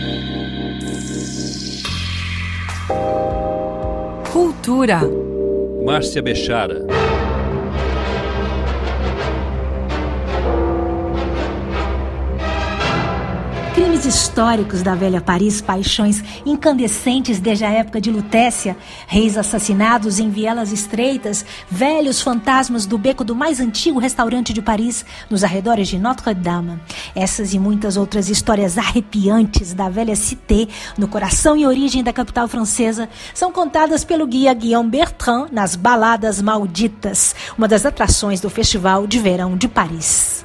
Cultura. Márcia Bechara. Crimes históricos da velha Paris, paixões incandescentes desde a época de Lutécia, reis assassinados em vielas estreitas, velhos fantasmas do beco do mais antigo restaurante de Paris, nos arredores de Notre-Dame. Essas e muitas outras histórias arrepiantes da velha Cité, no coração e origem da capital francesa, são contadas pelo guia Guillaume Bertrand nas Baladas Malditas, uma das atrações do Festival de Verão de Paris.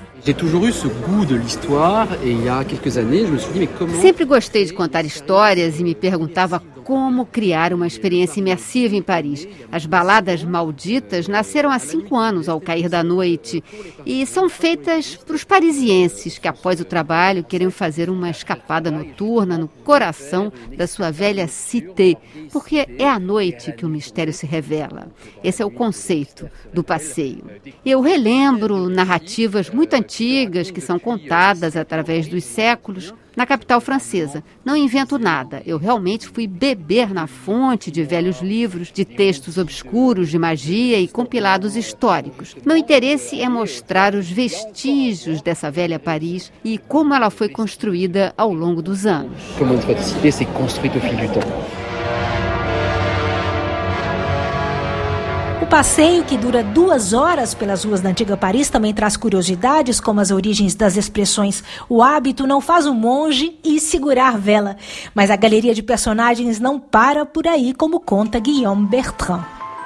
Sempre gostei de contar histórias e me perguntava como criar uma experiência imersiva em Paris. As Baladas Malditas nasceram há 5 anos ao cair da noite e são feitas para os parisienses que, após o trabalho, querem fazer uma escapada noturna no coração da sua velha cité, porque é à noite que o mistério se revela. Esse é o conceito do passeio. Eu relembro narrativas muito antigas que são contadas através dos séculos na capital francesa. Não invento nada. Eu realmente fui beber na fonte de velhos livros, de textos obscuros, de magia e compilados históricos. Meu interesse é mostrar os vestígios dessa velha Paris e como ela foi construída ao longo dos anos. Como notre cité s'est construite au fil du temps. O passeio, que dura 2 horas pelas ruas da antiga Paris, também traz curiosidades como as origens das expressões "o hábito não faz um monge" e "segurar vela". Mas a galeria de personagens não para por aí, como conta Guillaume Bertrand.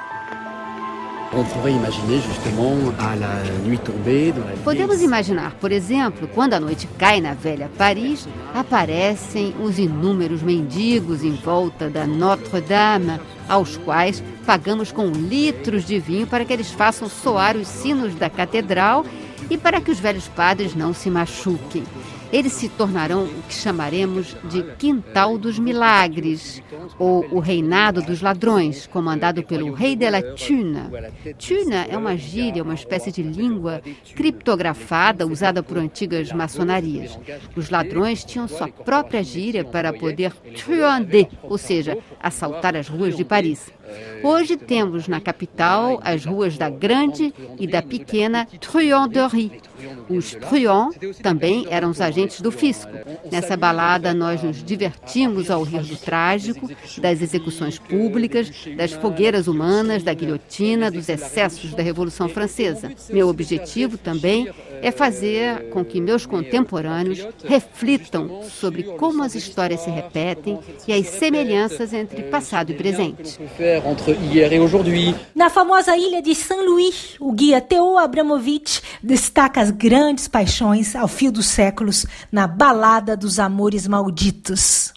Podemos imaginar, por exemplo, quando a noite cai na velha Paris, aparecem os inúmeros mendigos em volta da Notre-Dame, aos quais pagamos com litros de vinho para que eles façam soar os sinos da catedral e para que os velhos padres não se machuquem. Eles se tornarão o que chamaremos de Quintal dos Milagres, ou o Reinado dos Ladrões, comandado pelo Rei de la Thune. Thune é uma gíria, uma espécie de língua criptografada usada por antigas maçonarias. Os ladrões tinham sua própria gíria para poder truander, ou seja, assaltar as ruas de Paris. Hoje temos na capital as ruas da Grande e da Pequena Truanderie. Os truands também eram os agentes do fisco. Nessa balada nós nos divertimos ao rir do trágico, das execuções públicas, das fogueiras humanas, da guilhotina, dos excessos da Revolução Francesa. Meu objetivo também é fazer com que meus contemporâneos reflitam sobre como as histórias se repetem e as semelhanças entre passado e presente. Na famosa ilha de Saint-Louis, o guia Theo Abramovich destaca as grandes paixões ao fio dos séculos na Balada dos Amores Malditos.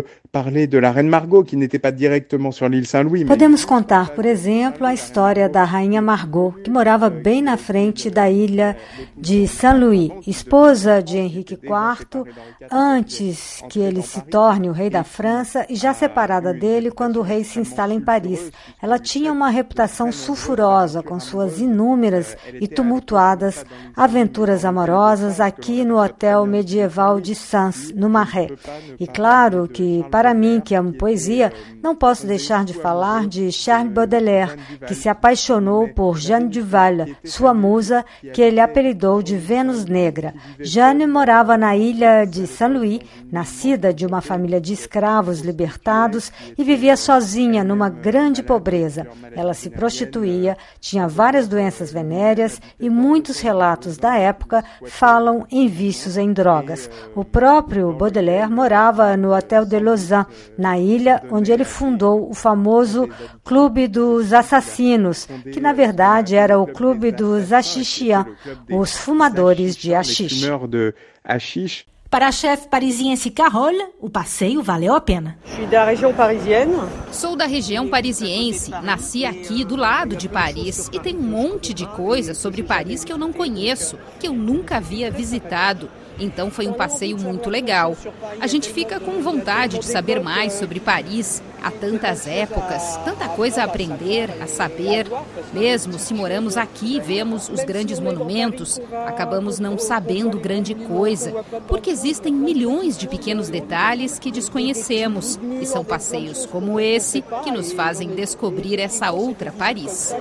Podemos contar, por exemplo, a história da Rainha Margot, que morava bem na frente da ilha de Saint-Louis, esposa de Henrique IV, antes que ele se torne o rei da França e já separada dele quando o rei se instala em Paris. Ela tinha uma reputação sulfurosa com suas inúmeras e tumultuadas aventuras amorosas aqui no hotel medieval de Sens, no Marais. E claro que, para mim, que amo poesia, não posso deixar de falar de Charles Baudelaire, que se apaixonou por Jeanne Duval, sua musa, que ele apelidou de Vênus Negra. Jeanne morava na ilha de Saint-Louis, nascida de uma família de escravos libertados, e vivia sozinha numa grande pobreza. Ela se prostituía, tinha várias doenças venéreas e muitos relatos da época falam em vícios em drogas. O próprio Baudelaire morava no Hotel de Lausanne, na ilha onde ele fundou o famoso Clube dos Assassinos, que na verdade era o Clube dos Hachichians, os fumadores de haxixe. Para a chefe parisiense Carole, o passeio valeu a pena. Sou da região parisiense, nasci aqui do lado de Paris e tem um monte de coisa sobre Paris que eu não conheço, que eu nunca havia visitado. Então foi um passeio muito legal. A gente fica com vontade de saber mais sobre Paris. Há tantas épocas, tanta coisa a aprender, a saber. Mesmo se moramos aqui e vemos os grandes monumentos, acabamos não sabendo grande coisa, porque existem milhões de pequenos detalhes que desconhecemos. E são passeios como esse que nos fazem descobrir essa outra Paris.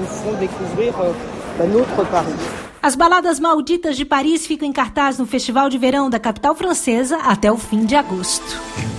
As Baladas Malditas de Paris ficam em cartaz no Festival de Verão da capital francesa até o fim de agosto.